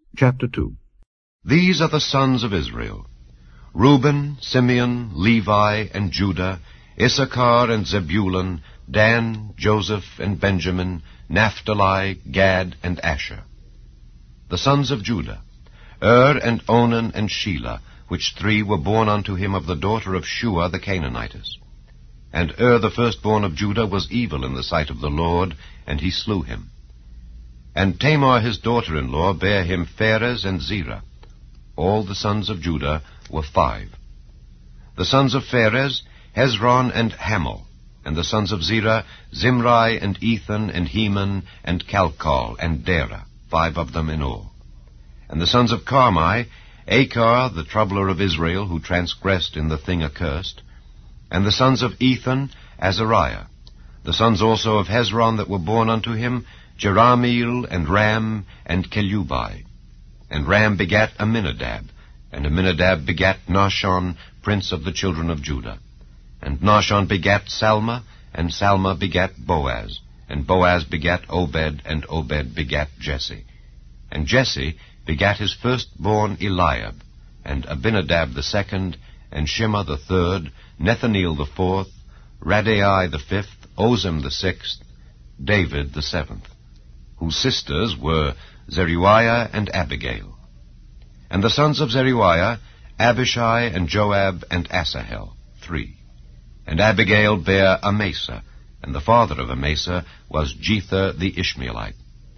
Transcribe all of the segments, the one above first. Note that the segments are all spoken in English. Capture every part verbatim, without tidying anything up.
Chapter two. These are the sons of Israel: Reuben, Simeon, Levi, and Judah, Issachar and Zebulun, Dan, Joseph, and Benjamin, Naphtali, Gad, and Asher. The sons of Judah: Er, and Onan, and Shelah, which three were born unto him of the daughter of Shua the Canaanitess. And Er the firstborn of Judah was evil in the sight of the Lord, and he slew him. And Tamar his daughter-in-law bare him Pharez and Zerah. All the sons of Judah were five. The sons of Pharez, Hezron and Hamul. And the sons of Zerah, Zimri and Ethan and Heman and Calcol and Dara, five of them in all. And the sons of Carmi, Achar, the troubler of Israel, who transgressed in the thing accursed. And the sons of Ethan, Azariah. The sons also of Hezron that were born unto him, Jerahmeel, and Ram, and Kelubai. And Ram begat Amminadab, and Amminadab begat Nahshon, prince of the children of Judah. And Nahshon begat Salma, and Salma begat Boaz, and Boaz begat Obed, and Obed begat Jesse. And Jesse begat his firstborn Eliab, and Abinadab the second, and Shema the third, Nethaneel the fourth, Raddai the fifth, Ozem the sixth, David the seventh, whose sisters were Zeruiah and Abigail. And the sons of Zeruiah, Abishai and Joab and Asahel, three. And Abigail bare Amasa, and the father of Amasa was Jether the Ishmaelite.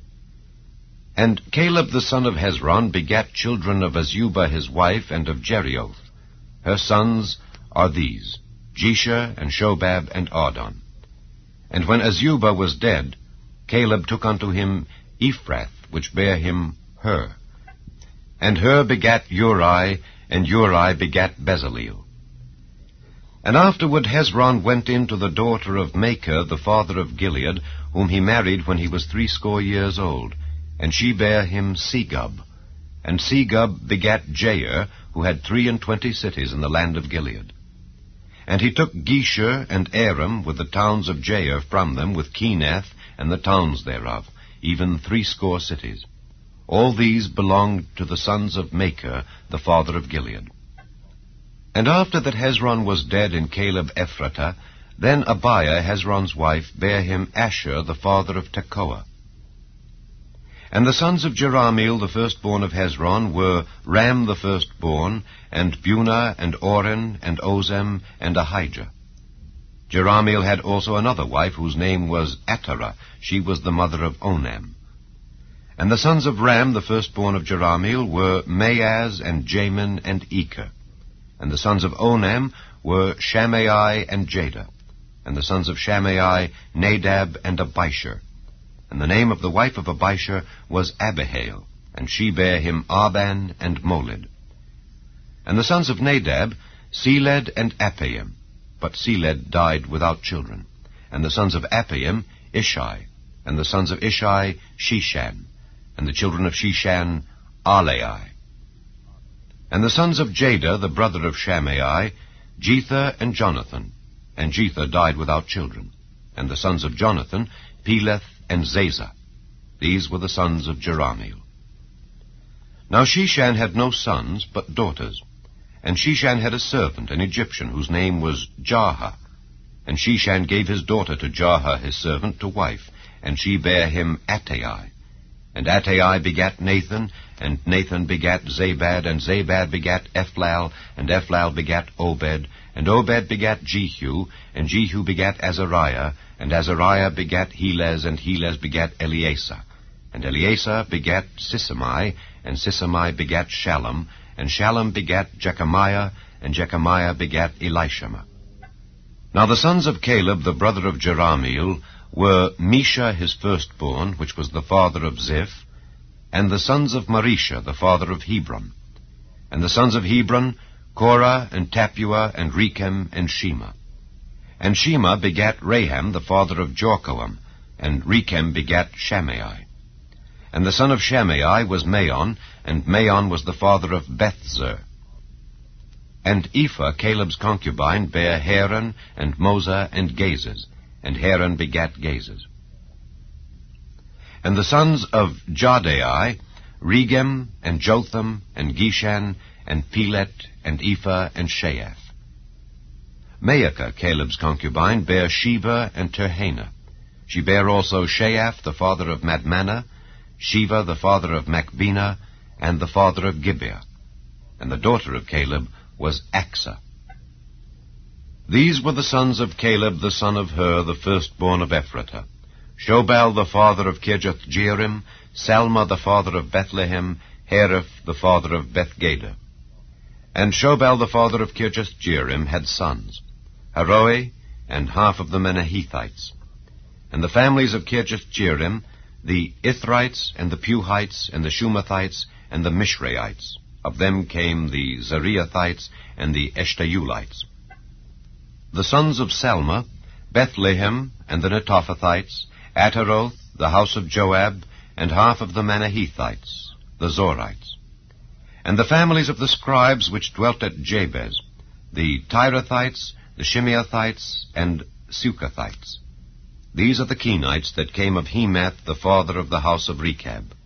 And Caleb the son of Hezron begat children of Azubah his wife, and of Jerioth. Her sons are these, Jesher and Shobab and Ardon. And when Azubah was dead, Caleb took unto him Ephrath, which bare him Hur. And Hur begat Uri, and Uri begat Bezaleel. And afterward Hezron went in to the daughter of Machir, the father of Gilead, whom he married when he was threescore years old, and she bare him Segub. And Segub begat Jair, who had three and twenty cities in the land of Gilead. And he took Geshur and Aram with the towns of Jair from them, with Kenath and the towns thereof, even threescore cities. All these belonged to the sons of Machir, the father of Gilead. And after that Hezron was dead in Caleb Ephratah, then Abiah Hezron's wife bare him Asher, the father of Tekoa. And the sons of Jerahmeel, the firstborn of Hezron, were Ram the firstborn, and Bunah, and Oren, and Ozem, and Ahijah. Jerahmeel had also another wife, whose name was Atara. She was the mother of Onam. And the sons of Ram, the firstborn of Jerahmeel, were Maaz, and Jamin, and Eker. And the sons of Onam were Shammai and Jada. And the sons of Shammai, Nadab, and Abishur. And the name of the wife of Abishur was Abihail, and she bare him Arban and Molid. And the sons of Nadab, Seled and Appaim, but Seled died without children. And the sons of Appaim, Ishai. And the sons of Ishai, Sheshan. And the children of Sheshan, Alai. And the sons of Jada, the brother of Shammai, Jether and Jonathan. And Jether died without children. And the sons of Jonathan, Peleth and Zazah. These were the sons of Jerahmeel. Now Sheshan had no sons, but daughters. And Sheshan had a servant, an Egyptian, whose name was Jarha. And Sheshan gave his daughter to Jarha his servant to wife, and she bare him Attai. And Attai begat Nathan, and Nathan begat Zabad, and Zabad begat Ephlal, and Ephlal begat Obed, and Obed begat Jehu, and Jehu begat Azariah, and Azariah begat Helez, and Helez begat Eleasah. And Eleasah begat Sisamai, and Sisamai begat Shallum, and Shallum begat Jechamiah, and Jechamiah begat Elishama. Now the sons of Caleb, the brother of Jerahmeel, were Mesha his firstborn, which was the father of Ziph, and the sons of Marisha, the father of Hebron. And the sons of Hebron, Korah, and Tapua, and Rechem, and Shema. And Shema begat Raham, the father of Jorkoam, and Rechem begat Shammai. And the son of Shammai was Maon, and Maon was the father of Bethzer. And Ephah, Caleb's concubine, bare Haran, and Mosa, and Gazez, and Haran begat Gazez. And the sons of Jadai, Regem, and Jotham, and Geshan, and Pelet, and Ephah, and Sheath. Maacah, Caleb's concubine, bare Sheba and Terhana. She bare also Sheath, the father of Madmannah, Sheva, the father of Machbenah, and the father of Gibeah. And the daughter of Caleb was Achsah. These were the sons of Caleb, the son of Hur, the firstborn of Ephratah. Shobal, the father of Kirjath-jearim, Salma, the father of Bethlehem, Hereph, the father of Bethgader. And Shobal, the father of Kirjath-jearim, had sons, Haroeh, and half of the Menahithites. And the families of Kirjath-jearim, the Ithrites, and the Puhites, and the Shumathites, and the Mishraites. Of them came the Zariathites, and the Eshtaulites. The sons of Salma, Bethlehem, and the Netophathites, Ataroth, the house of Joab, and half of the Manahithites, the Zorites. And the families of the scribes which dwelt at Jabez, the Tirathites, the Shimeathites, and Sukathites. These are the Kenites that came of Hemath, the father of the house of Rechab.